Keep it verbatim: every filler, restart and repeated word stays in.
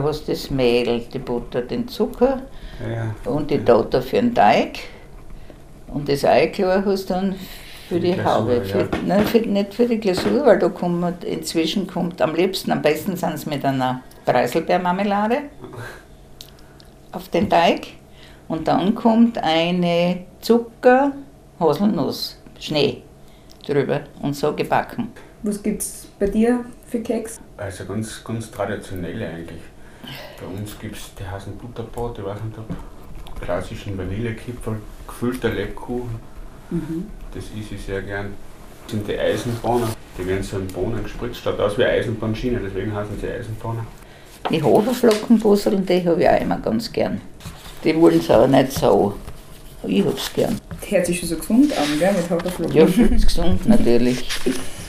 Du hast das Mehl, die Butter, den Zucker Ja, und die Dotter für den Teig. Und das Eiklar hast du dann für die, die Glasur, Haube. Für, ja. nein, für, nicht für die Glasur, weil da kommt, inzwischen kommt am liebsten, am besten sind es mit einer Preiselbeermarmelade auf den Teig. Und dann kommt eine Zucker, Haselnuss, Schnee drüber und so gebacken. Was gibt es bei dir für Keks? Also ganz, ganz traditionell eigentlich. Bei uns gibt es die heißen Butterbrot, ich weiß nicht, ob klassischen Vanillekipferl, gefüllter Lebkuchen. Mhm. Das esse ich sehr gern. Das sind die Eisenbahner, die werden so in Bohnen gespritzt, statt aus wie Eisenbahnschiene, deswegen heißen sie Eisenbahner. Die Haferflockenbusseln, die habe ich auch immer ganz gern. Die wollen es aber nicht so. Ich hab's gern. Das hört sich schon so gesund an, gell, mit Haferflocken. Ja, viel zu gesund natürlich.